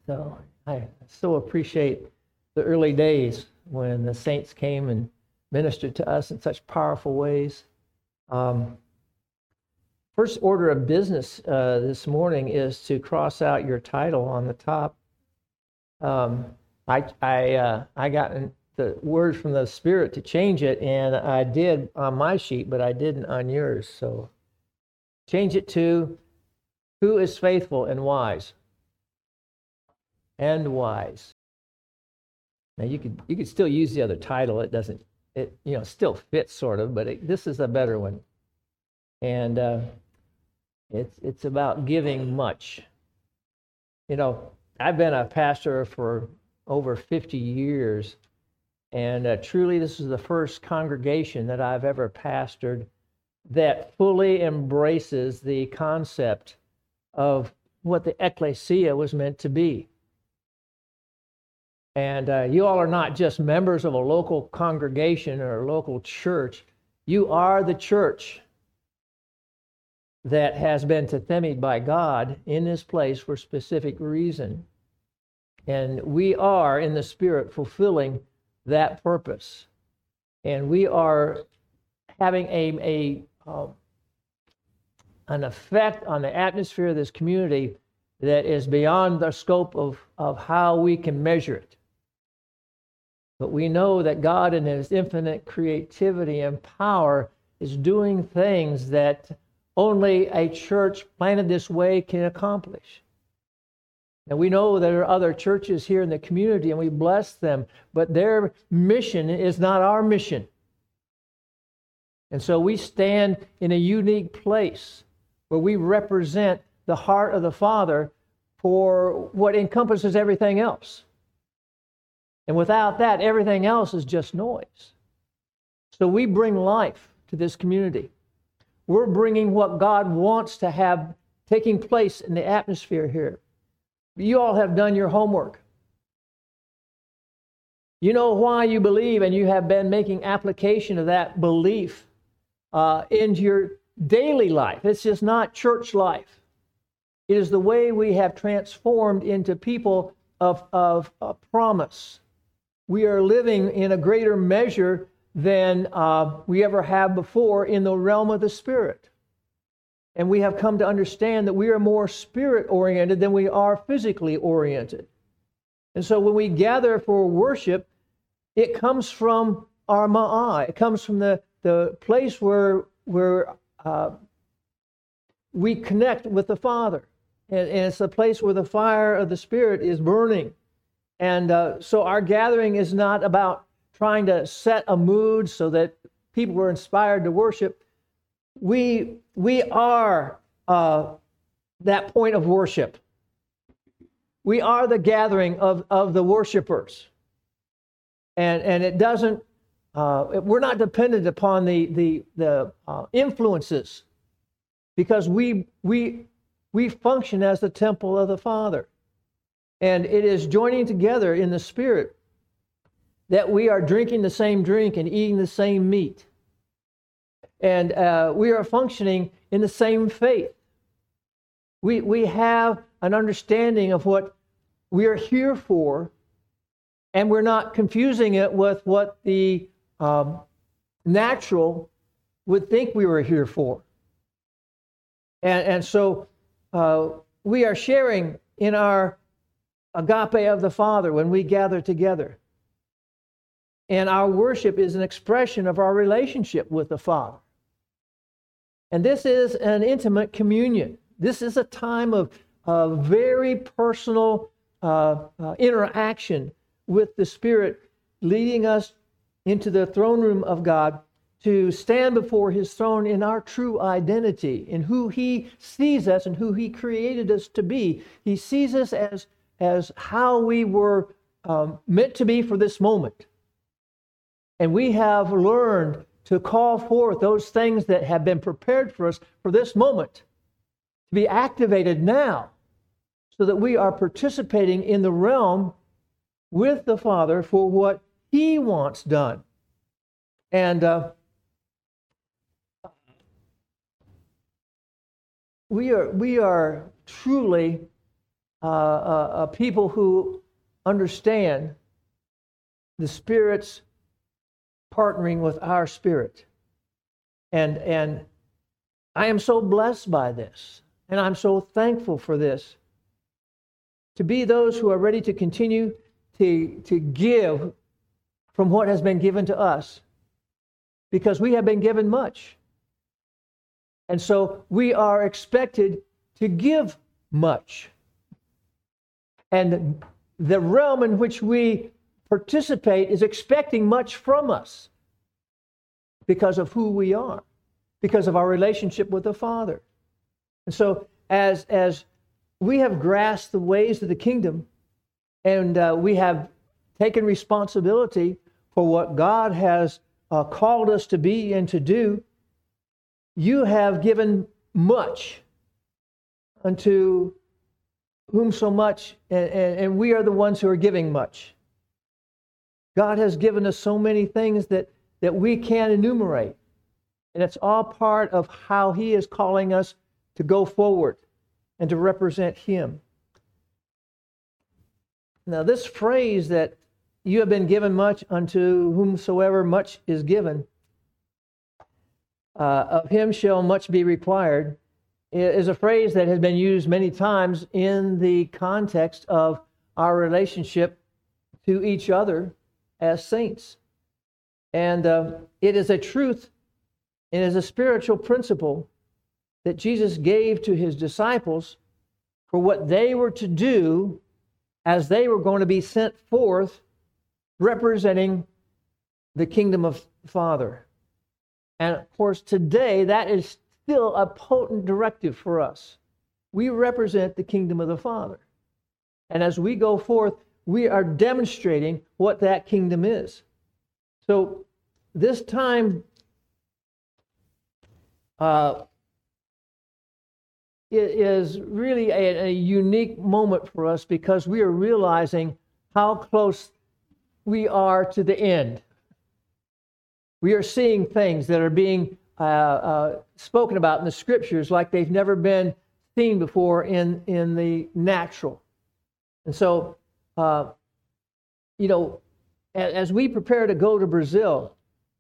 So I so appreciate the early days when the saints came and ministered to us in such powerful ways. First order of business this morning is to cross out your title on the top. I got the word from the Spirit to change it, and I did on my sheet, but I didn't on yours. So change it to who is faithful and wise. And wise. Now you could still use the other title. It doesn't. It still fits sort of, but this is a better one. And it's about giving much. I've been a pastor for over 50 years, and truly this is the first congregation that I've ever pastored that fully embraces the concept of what the ecclesia was meant to be. And you all are not just members of a local congregation or a local church. You are the church that has been tethemied by God in this place for a specific reason. And we are, in the Spirit, fulfilling that purpose. And we are having an effect on the atmosphere of this community that is beyond the scope of how we can measure it. But we know that God in His infinite creativity and power is doing things that only a church planted this way can accomplish. And we know there are other churches here in the community, and we bless them, but their mission is not our mission. And so we stand in a unique place where we represent the heart of the Father for what encompasses everything else. And without that, everything else is just noise. So we bring life to this community. We're bringing what God wants to have taking place in the atmosphere here. You all have done your homework. You know why you believe, and you have been making application of that belief into your daily life. It's just not church life. It is the way we have transformed into people of promise. We are living in a greater measure than we ever have before in the realm of the Spirit. And we have come to understand that we are more spirit-oriented than we are physically oriented. And so when we gather for worship, it comes from our ma'ah. It comes from the place where we connect with the Father. And it's the place where the fire of the Spirit is burning. And so our gathering is not about trying to set a mood so that people are inspired to worship. We are that point of worship. We are the gathering of the worshipers. And it doesn't, we're not dependent upon the influences, because we function as the temple of the Father. And it is joining together in the Spirit that we are drinking the same drink and eating the same meat. And we are functioning in the same faith. We have an understanding of what we are here for, and we're not confusing it with what the natural would think we were here for. And so we are sharing in our agape of the Father when we gather together. And our worship is an expression of our relationship with the Father. And this is an intimate communion. This is a time of very personal interaction with the Spirit, leading us into the throne room of God to stand before His throne in our true identity, in who He sees us and who He created us to be. He sees us as how we were meant to be for this moment. And we have learned to call forth those things that have been prepared for us for this moment to be activated now, so that we are participating in the realm with the Father for what He wants done. And we are truly people who understand the Spirit's partnering with our spirit. And I am so blessed by this, and I'm so thankful for this. To be those who are ready to continue to give from what has been given to us, because we have been given much. And so we are expected to give much. And the realm in which we participate is expecting much from us because of who we are, because of our relationship with the Father. And so as we have grasped the ways of the kingdom, and we have taken responsibility for what God has called us to be and to do, you have given much unto whom so much, and we are the ones who are giving much. God has given us so many things that we can't enumerate. And it's all part of how He is calling us to go forward and to represent Him. Now, this phrase that you have been given much unto whomsoever much is given, of him shall much be required, is a phrase that has been used many times in the context of our relationship to each other as saints. And it is a truth, it is a spiritual principle that Jesus gave to His disciples for what they were to do as they were going to be sent forth representing the kingdom of the Father. And of course, today, that is still a potent directive for us. We represent the kingdom of the Father. And as we go forth, we are demonstrating what that kingdom is. So this time it is really a unique moment for us, because we are realizing how close we are to the end. We are seeing things that are being spoken about in the Scriptures like they've never been seen before in the natural. And so, as we prepare to go to Brazil,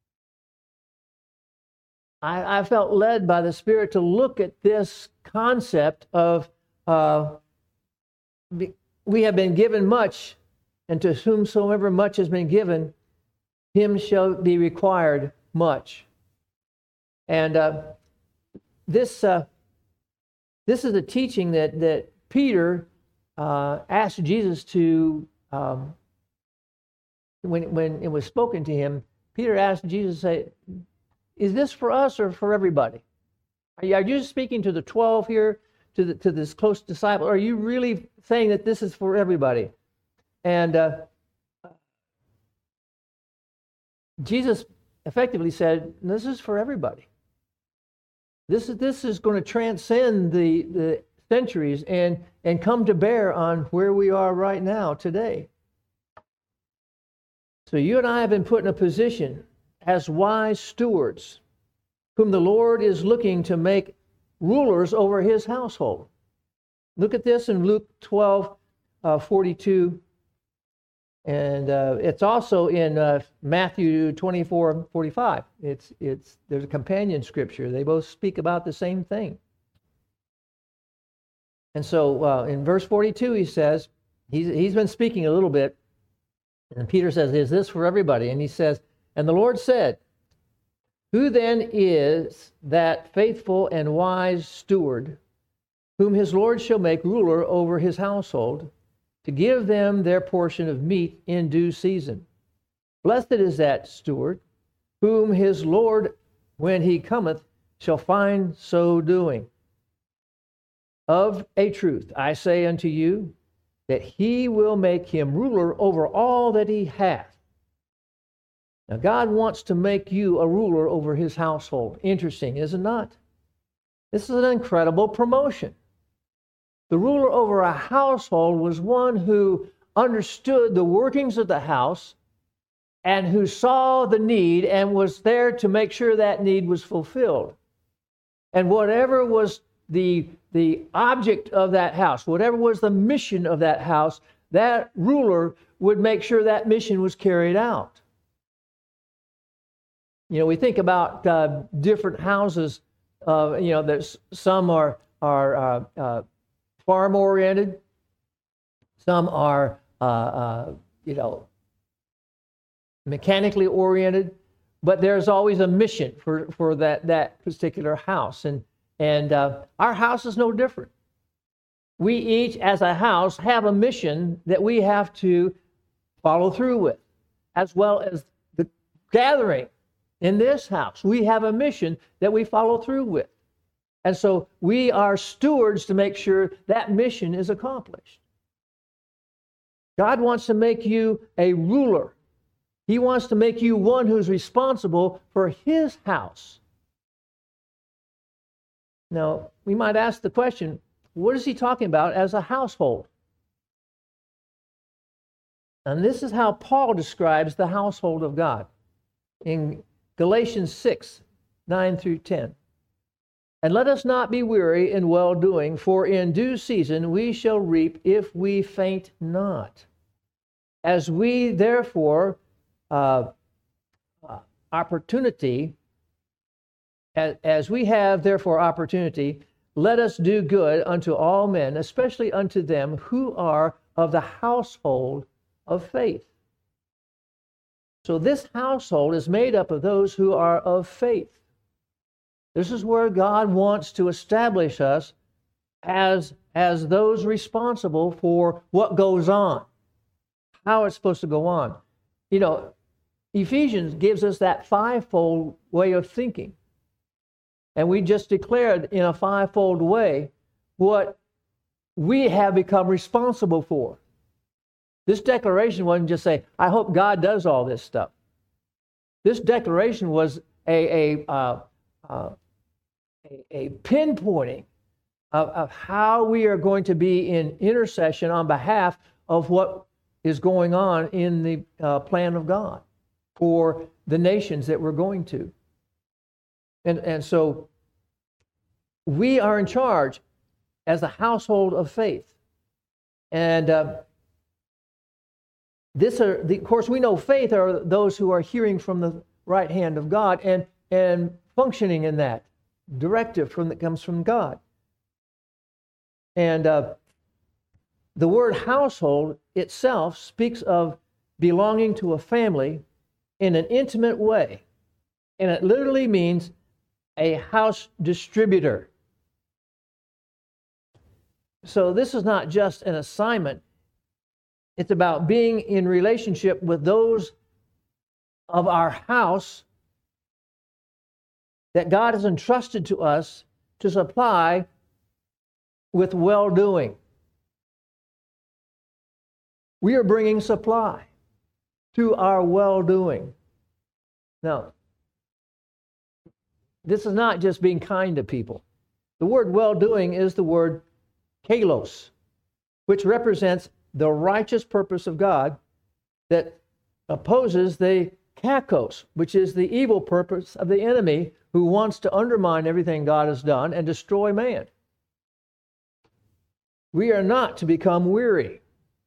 I felt led by the Spirit to look at this concept of we have been given much, and to whomsoever much has been given, him shall be required much. And this is a teaching that Peter asked Jesus to, when it was spoken to him, Peter asked Jesus to say, is this for us or for everybody? Are you speaking to the 12 here, to this close disciple? Or are you really saying that this is for everybody? And Jesus effectively said, this is for everybody. This is going to transcend the centuries and come to bear on where we are right now today. So you and I have been put in a position as wise stewards, whom the Lord is looking to make rulers over His household. Look at this in Luke 12:42, and it's also in Matthew 24:45. There's a companion scripture. They both speak about the same thing. And so in verse 42, he says, he's been speaking a little bit, and Peter says, is this for everybody? And he says, and the Lord said, who then is that faithful and wise steward, whom his Lord shall make ruler over his household, to give them their portion of meat in due season? Blessed is that steward, whom his Lord, when he cometh, shall find so doing. Of a truth, I say unto you, that he will make him ruler over all that he hath. Now, God wants to make you a ruler over His household. Interesting, is it not? This is an incredible promotion. The ruler over a household was one who understood the workings of the house and who saw the need and was there to make sure that need was fulfilled. And whatever was the object of that house, whatever was the mission of that house, that ruler would make sure that mission was carried out. You know, we think about different houses. You know, there's some are farm oriented, some are you know, mechanically oriented, but there's always a mission for that particular house, and our house is no different. We each, as a house, have a mission that we have to follow through with, as well as the gathering in this house. We have a mission that we follow through with. And so we are stewards to make sure that mission is accomplished. God wants to make you a ruler. He wants to make you one who's responsible for His house. Now, we might ask the question, what is he talking about as a household? And this is how Paul describes the household of God in Galatians 6, 9 through 10. And let us not be weary in well-doing, for in due season we shall reap if we faint not. As we therefore opportunity, as we have therefore opportunity, let us do good unto all men, especially unto them who are of the household of faith. So this household is made up of those who are of faith. This is where God wants to establish us as those responsible for what goes on, how it's supposed to go on. You know, Ephesians gives us that fivefold way of thinking. And we just declared in a fivefold way what we have become responsible for. This declaration wasn't just say, I hope God does all this stuff. This declaration was a pinpointing of how we are going to be in intercession on behalf of what is going on in the plan of God for the nations that we're going to. And so we are in charge as a household of faith. And of course, we know faith are those who are hearing from the right hand of God and functioning in that directive that comes from God. And the word household itself speaks of belonging to a family in an intimate way. And it literally means a house distributor. So this is not just an assignment. It's about being in relationship with those of our house that God has entrusted to us to supply with well-doing. We are bringing supply to our well-doing. Now, this is not just being kind to people. The word well-doing is the word kalos, which represents the righteous purpose of God that opposes the kakos, which is the evil purpose of the enemy who wants to undermine everything God has done and destroy man. We are not to become weary.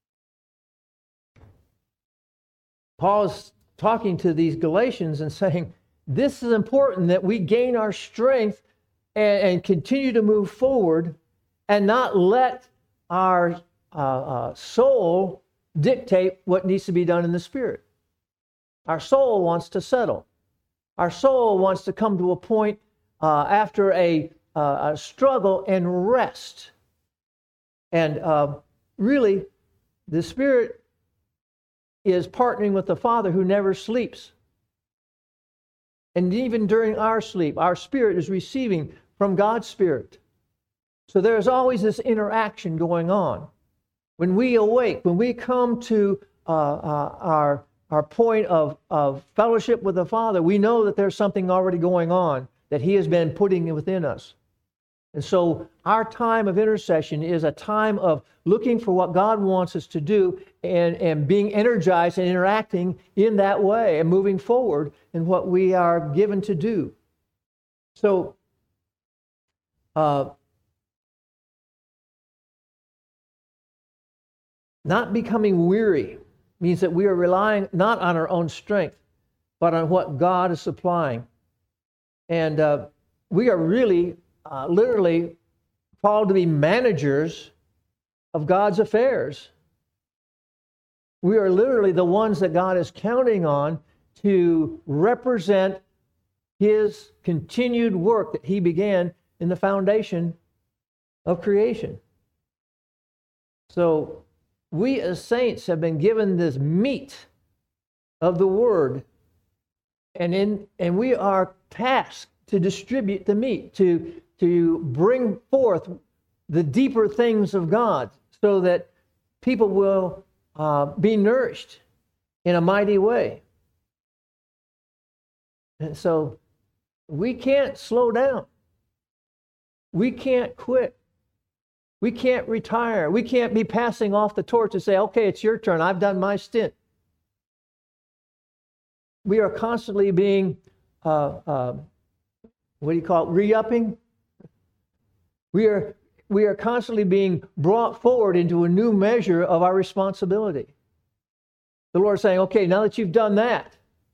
Paul is talking to these Galatians and saying, this is important that we gain our strength and continue to move forward and not let our soul dictate what needs to be done in the spirit. Our soul wants to settle. Our soul wants to come to a point after a struggle and rest. And really, the spirit is partnering with the Father who never sleeps. And even during our sleep, our spirit is receiving from God's Spirit. So there's always this interaction going on. When we awake, when we come to our point of fellowship with the Father, we know that there's something already going on that He has been putting within us. And so our time of intercession is a time of looking for what God wants us to do and being energized and interacting in that way and moving forward in what we are given to do. So Not becoming weary means that we are relying not on our own strength, but on what God is supplying. And we are really, literally called to be managers of God's affairs. We are literally the ones that God is counting on to represent His continued work that He began in the foundation of creation. So we as saints have been given this meat of the Word, and we are tasked to distribute the meat, to bring forth the deeper things of God, so that people will be nourished in a mighty way. And so we can't slow down. We can't quit. We can't retire. We can't be passing off the torch and say, okay, it's your turn. I've done my stint. We are constantly being, what do you call it, re-upping? We are constantly being brought forward into a new measure of our responsibility. The Lord is saying, okay, now that you've done that,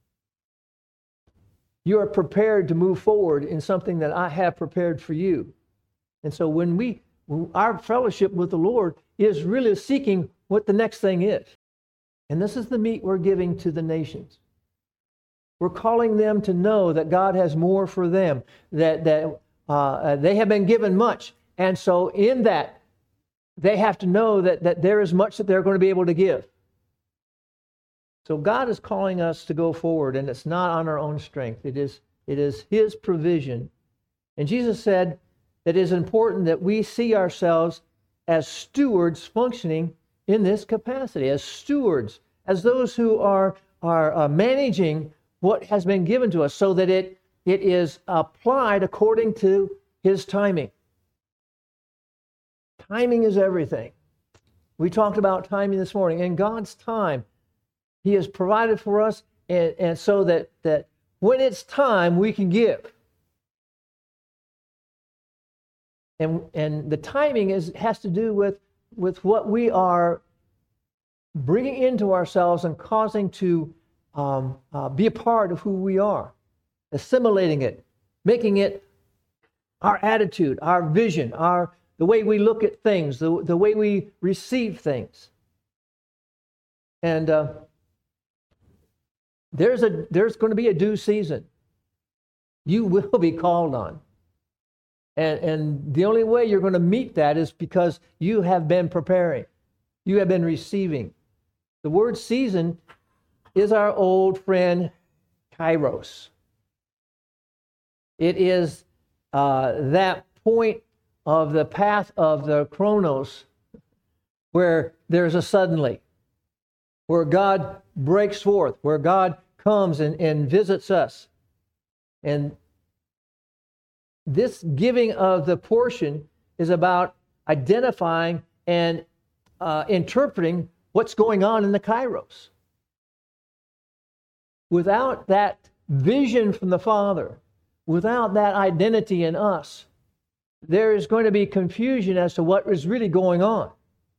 you are prepared to move forward in something that I have prepared for you. And so when our fellowship with the Lord is really seeking what the next thing is. And this is the meat we're giving to the nations. We're calling them to know that God has more for them, that they have been given much. And so in that, they have to know that there is much that they're going to be able to give. So God is calling us to go forward, and it's not on our own strength. It is His provision. And Jesus said that it is important that we see ourselves as stewards functioning in this capacity, as stewards, as those who are managing what has been given to us, so that it is applied according to His timing. Timing is everything. We talked about timing this morning. In God's time, He has provided for us, and so that when it's time, we can give. And the timing has to do with what we are bringing into ourselves and causing to be a part of who we are, assimilating it, making it our attitude, our vision, the way we look at things, the way we receive things. And there's going to be a due season. You will be called on. And the only way you're going to meet that is because you have been preparing. You have been receiving. The word season is our old friend Kairos. It is that point of the path of the Chronos where there's a suddenly, where God breaks forth, where God comes and visits us. And this giving of the portion is about identifying and interpreting what's going on in the Kairos. Without that vision from the Father, without that identity in us, there is going to be confusion as to what is really going on.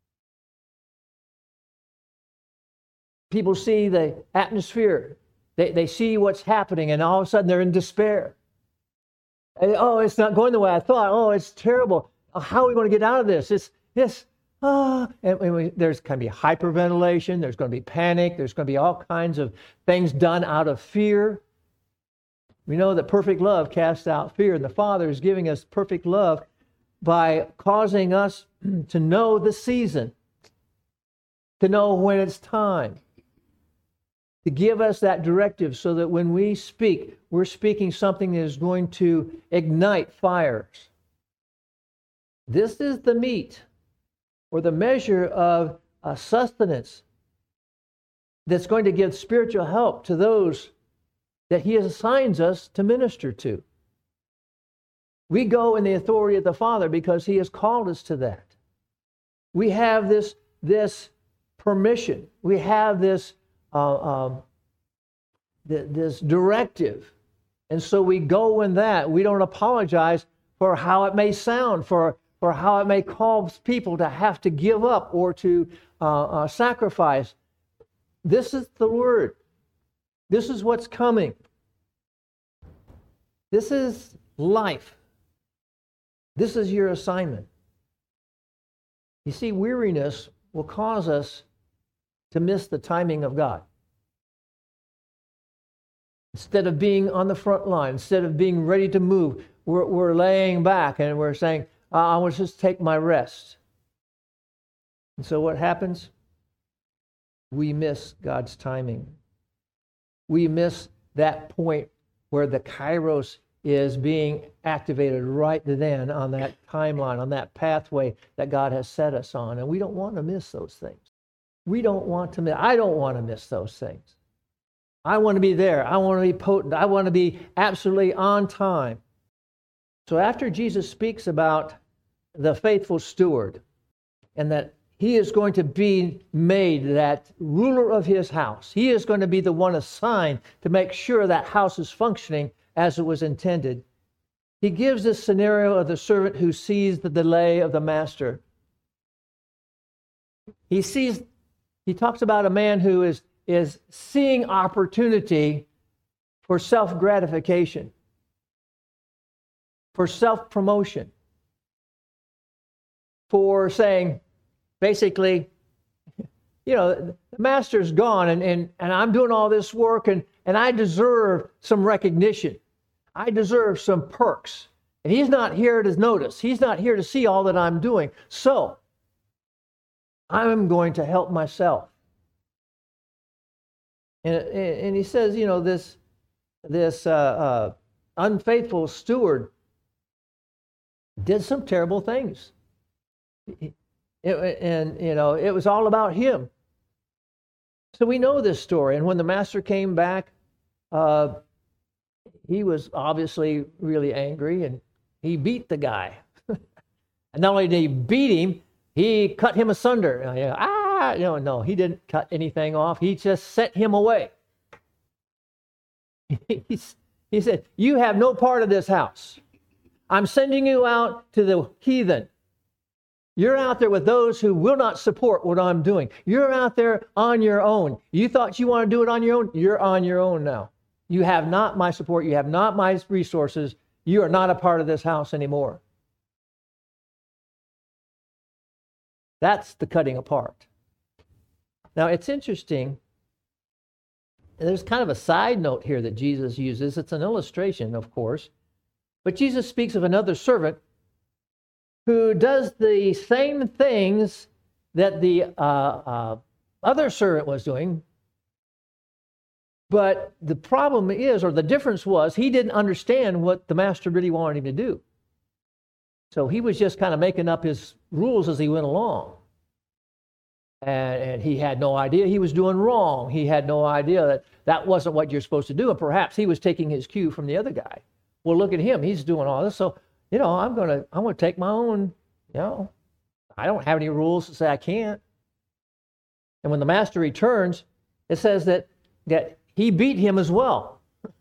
People see the atmosphere. They see what's happening, and all of a sudden they're in despair. And, oh, it's not going the way I thought. Oh, it's terrible. How are we going to get out of this? There's going to be hyperventilation. There's going to be panic. There's going to be all kinds of things done out of fear. We know that perfect love casts out fear, and the Father is giving us perfect love by causing us to know the season, to know when it's time, to give us that directive so that when we speak, we're speaking something that is going to ignite fires. This is the meat or the measure of sustenance that's going to give spiritual help to those that He assigns us to minister to. We go in the authority of the Father because He has called us to that. We have this permission. We have this directive. And so we go in that. We don't apologize for how it may sound, for or how it may cause people to have to give up or to sacrifice. This is the word. This is what's coming. This is life. This is your assignment. You see, weariness will cause us to miss the timing of God. Instead of being on the front line, instead of being ready to move, we're laying back and we're saying, I want to just take my rest. And so what happens? We miss God's timing. We miss that point where the kairos is being activated right then on that timeline, on that pathway that God has set us on. And we don't want to miss those things. We don't want to miss. I don't want to miss those things. I want to be there. I want to be potent. I want to be absolutely on time. So after Jesus speaks about the faithful steward and that he is going to be made that ruler of his house, he is going to be the one assigned to make sure that house is functioning as it was intended. He gives this scenario of the servant who sees the delay of the master. He talks about a man who is seeing opportunity for self-gratification, for self-promotion, for saying, basically, the master's gone and I'm doing all this work and I deserve some recognition. I deserve some perks. And he's not here to notice. He's not here to see all that I'm doing. So I'm going to help myself. And he says, this unfaithful steward did some terrible things. It was all about him. So we know this story. And when the master came back, he was obviously really angry and he beat the guy. And not only did he beat him, he cut him asunder. No, he didn't cut anything off. He just sent him away. He said, you have no part of this house. I'm sending you out to the heathen. You're out there with those who will not support what I'm doing. You're out there on your own. You thought you want to do it on your own? You're on your own now. You have not my support. You have not my resources. You are not a part of this house anymore. That's the cutting apart. Now, it's interesting. There's kind of a side note here that Jesus uses. It's an illustration, of course. But Jesus speaks of another servant who does the same things that the other servant was doing. But the problem is, or the difference was, he didn't understand what the master really wanted him to do. So he was just kind of making up his rules as he went along. And he had no idea he was doing wrong. He had no idea that that wasn't what you're supposed to do. And perhaps he was taking his cue from the other guy. Well, look at him. He's doing all this. So, I'm going to take my own, I don't have any rules to say I can't. And when the master returns, it says that he beat him as well.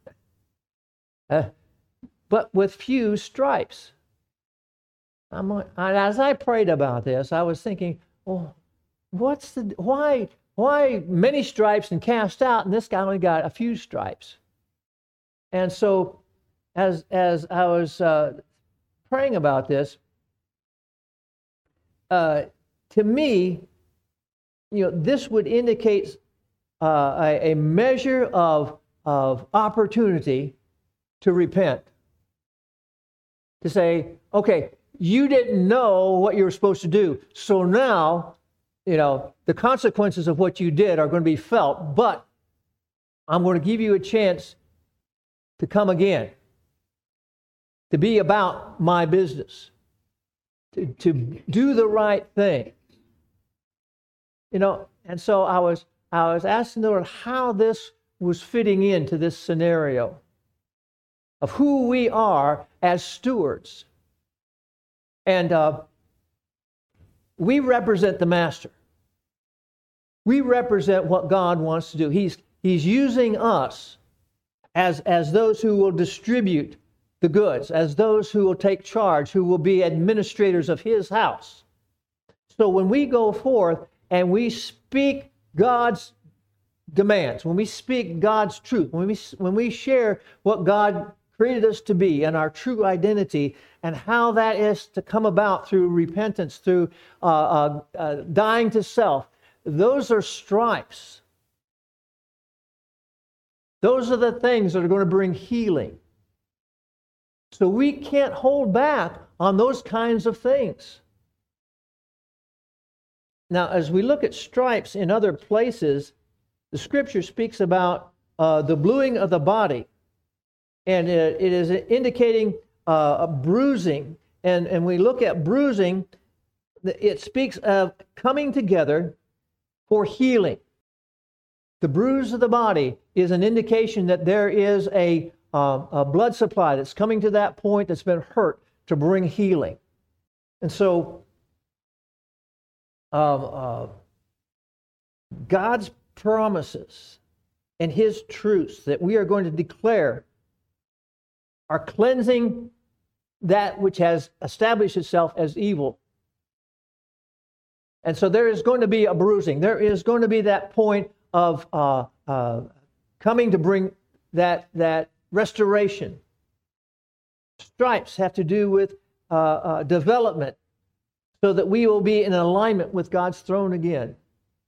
But with few stripes. As I prayed about this, I was thinking, why many stripes and cast out, and this guy only got a few stripes? And so, as I was praying about this, to me, this would indicate a measure of opportunity to repent. To say, okay, you didn't know what you were supposed to do, so now, the consequences of what you did are going to be felt, but I'm going to give you a chance to come again, to be about my business, to do the right thing. And so I was asking the Lord how this was fitting into this scenario of who we are as stewards. And we represent the master. We represent what God wants to do. He's using us as those who will distribute the goods, as those who will take charge, who will be administrators of his house. So when we go forth and we speak God's demands, when we speak God's truth, when we share what God created us to be and our true identity and how that is to come about through repentance, through dying to self, those are stripes. Those are the things that are going to bring healing. So we can't hold back on those kinds of things. Now, as we look at stripes in other places, the Scripture speaks about the bluing of the body. And it is indicating a bruising. And we look at bruising, it speaks of coming together for healing. The bruise of the body is an indication that there is a blood supply that's coming to that point that's been hurt to bring healing. And so God's promises and his truths that we are going to declare are cleansing that which has established itself as evil. And so there is going to be a bruising. There is going to be that point of coming to bring that restoration. Stripes have to do with development so that we will be in alignment with God's throne again.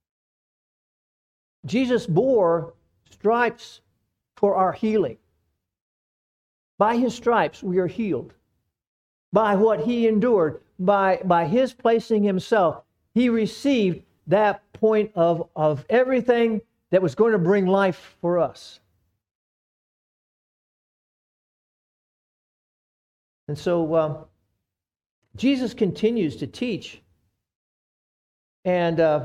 Jesus bore stripes for our healing. By his stripes we are healed. By what he endured, by his placing himself, he received that point of everything that was going to bring life for us. And so Jesus continues to teach. And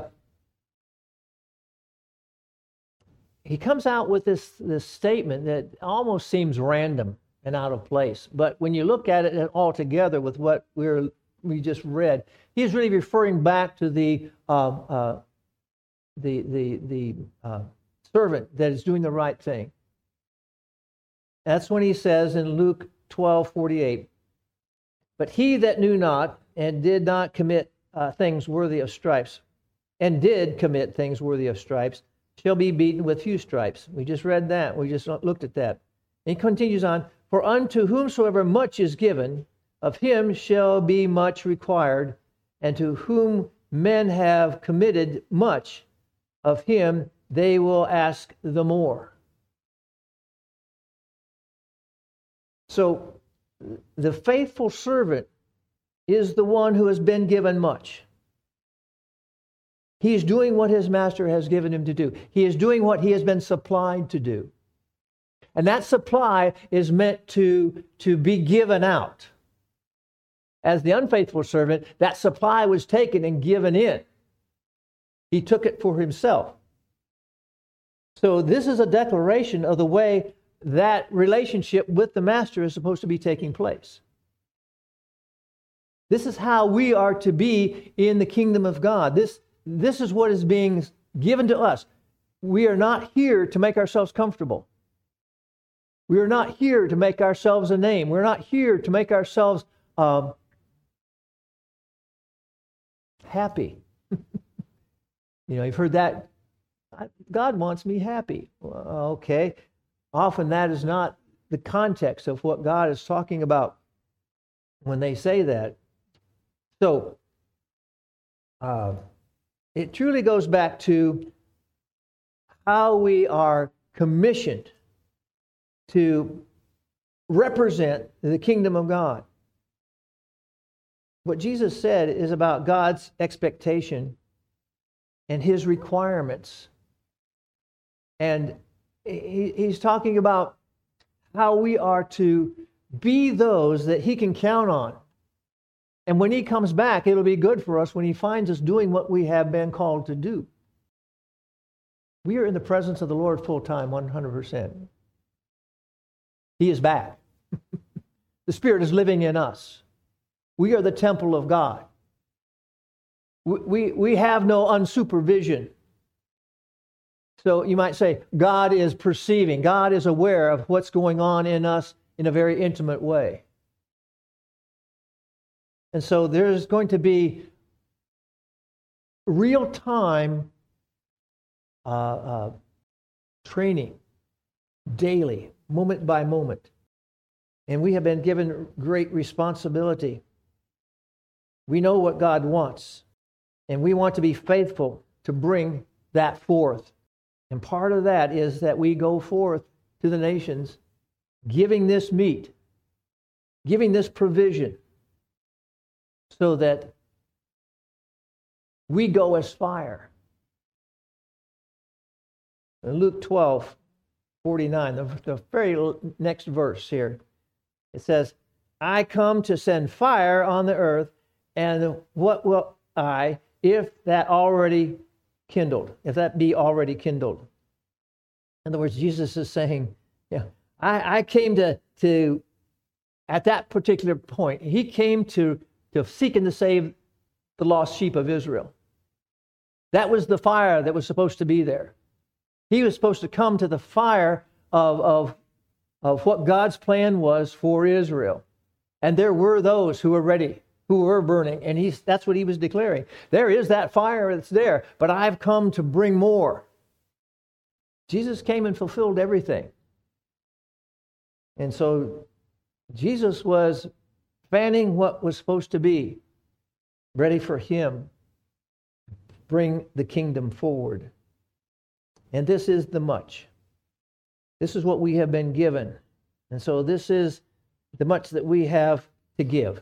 he comes out with this statement that almost seems random and out of place. But when you look at it all together with what we just read, he's really referring back to the servant that is doing the right thing. That's when he says in Luke 12:48, "But he that knew not and did not commit things worthy of stripes, and did commit things worthy of stripes, shall be beaten with few stripes." We just read that. We just looked at that. And he continues on, "For unto whomsoever much is given, of him shall be much required, and to whom men have committed much, of him they will ask the more." So the faithful servant is the one who has been given much. He is doing what his master has given him to do. He is doing what he has been supplied to do. And that supply is meant to be given out. As the unfaithful servant, that supply was taken and given in. He took it for himself. So this is a declaration of the way that relationship with the master is supposed to be taking place. This is how we are to be in the kingdom of God. This is what is being given to us. We are not here to make ourselves comfortable. We are not here to make ourselves a name. We're not here to make ourselves happy. You've heard that. God wants me happy. Well, okay. Often that is not the context of what God is talking about when they say that. So, it truly goes back to how we are commissioned to represent the kingdom of God. What Jesus said is about God's expectation and his requirements. And he's talking about how we are to be those that he can count on. And when he comes back, it'll be good for us when he finds us doing what we have been called to do. We are in the presence of the Lord full time, 100%. He is back. The Spirit is living in us. We are the temple of God. We have no unsupervision. So you might say, God is perceiving. God is aware of what's going on in us in a very intimate way. And so there's going to be real-time training daily, moment by moment. And we have been given great responsibility. We know what God wants, and we want to be faithful to bring that forth. And part of that is that we go forth to the nations, giving this meat, giving this provision, so that we go as fire. In Luke 12:49, the very next verse here, it says, I come to send fire on the earth, and what will I, if that be already kindled? In other words, Jesus is saying, I came to at that particular point, he came to seek and to save the lost sheep of Israel. That was the fire that was supposed to be there. He was supposed to come to the fire of what God's plan was for Israel. And there were those who were ready, who were burning. And that's what he was declaring. There is that fire that's there, but I've come to bring more. Jesus came and fulfilled everything. And so Jesus was fanning what was supposed to be ready for him to bring the kingdom forward. And this is the much. This is what we have been given. And so this is the much that we have to give.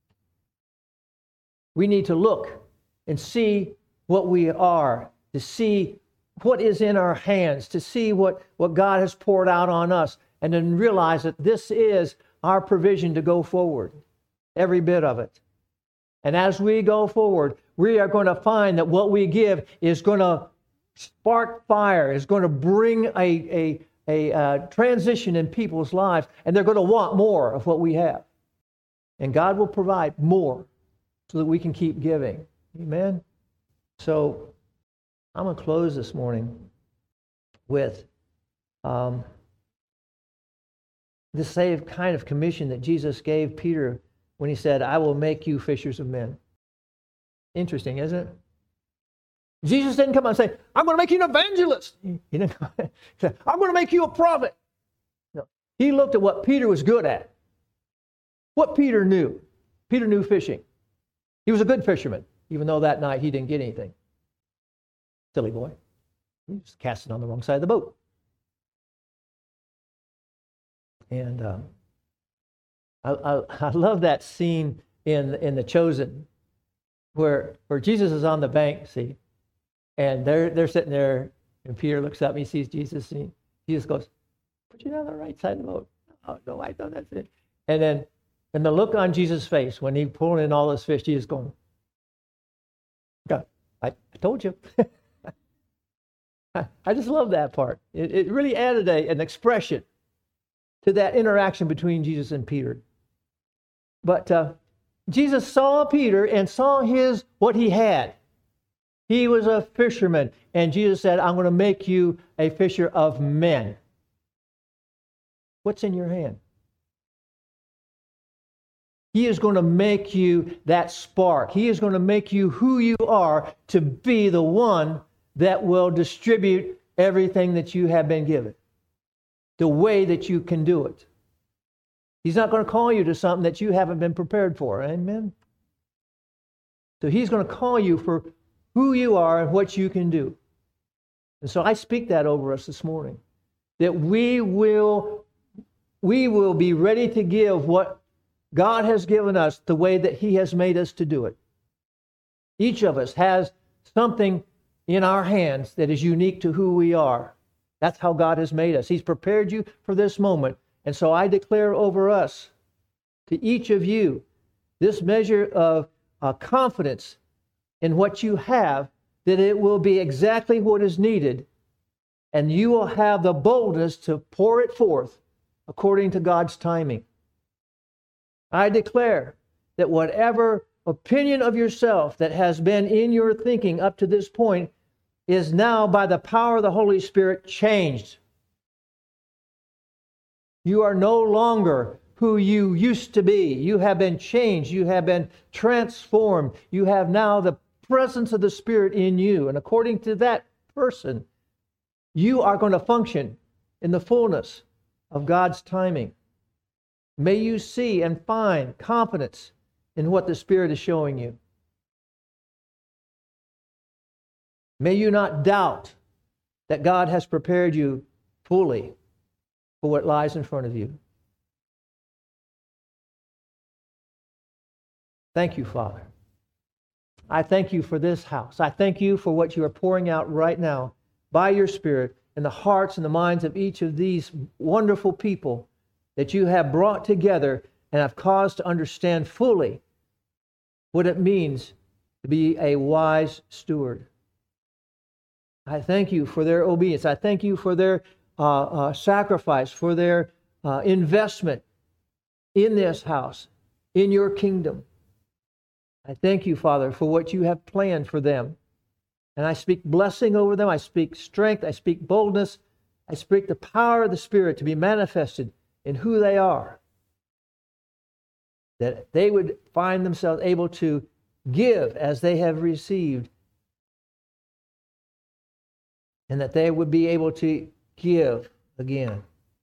We need to look and see what we are, to see what is in our hands, to see what God has poured out on us, and then realize that this is our provision to go forward, every bit of it. And as we go forward, we are going to find that what we give is going to spark fire, is going to bring a transition in people's lives, and they're going to want more of what we have. And God will provide more so that we can keep giving. Amen? So I'm going to close this morning with this same kind of commission that Jesus gave Peter when he said, I will make you fishers of men. Interesting, isn't it? Jesus didn't come out and say, I'm going to make you an evangelist. He didn't say, I'm going to make you a prophet. No. He looked at what Peter was good at. What Peter knew. Peter knew fishing. He was a good fisherman, even though that night he didn't get anything. Silly boy. He was casting on the wrong side of the boat. And I love that scene in The Chosen where Jesus is on the bank, see, and they're sitting there, and Peter looks up and he sees Jesus, and Jesus goes, put you on the right side of the boat. Oh, no, I thought that's it. And then, the look on Jesus' face when he pulled in all those fish, Jesus going, God, I told you. I just love that part. It really added an expression to that interaction between Jesus and Peter. But Jesus saw Peter and saw what he had. He was a fisherman. And Jesus said, I'm going to make you a fisher of men. What's in your hand? He is going to make you that spark. He is going to make you who you are to be the one that will distribute everything that you have been given. The way that you can do it. He's not going to call you to something that you haven't been prepared for. Amen? So he's going to call you for who you are and what you can do. And so I speak that over us this morning. That we will be ready to give what God has given us the way that he has made us to do it. Each of us has something in our hands that is unique to who we are. That's how God has made us. He's prepared you for this moment. And so I declare over us, to each of you, this measure of confidence in what you have, that it will be exactly what is needed, and you will have the boldness to pour it forth according to God's timing. I declare that whatever opinion of yourself that has been in your thinking up to this point is now, by the power of the Holy Spirit, changed. You are no longer who you used to be. You have been changed. You have been transformed. You have now the presence of the Spirit in you. And according to that person, you are going to function in the fullness of God's timing. May you see and find confidence in what the Spirit is showing you. May you not doubt that God has prepared you fully for what lies in front of you. Thank you, Father. I thank you for this house. I thank you for what you are pouring out right now by your Spirit in the hearts and the minds of each of these wonderful people that you have brought together and have caused to understand fully what it means to be a wise steward. I thank you for their obedience. I thank you for their sacrifice, for their investment in this house, in your kingdom. I thank you, Father, for what you have planned for them. And I speak blessing over them. I speak strength. I speak boldness. I speak the power of the Spirit to be manifested in who they are. That they would find themselves able to give as they have received. And that they would be able to give again.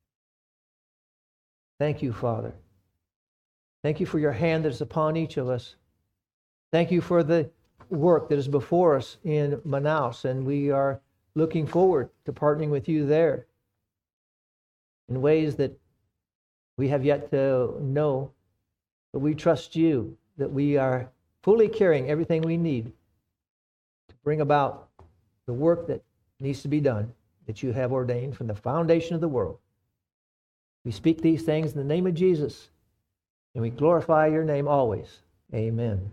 Thank you, Father. Thank you for your hand that is upon each of us. Thank you for the work that is before us in Manaus, and we are looking forward to partnering with you there in ways that we have yet to know, but we trust you that we are fully carrying everything we need to bring about the work that needs to be done, that you have ordained from the foundation of the world. We speak these things in the name of Jesus, and we glorify your name always. Amen.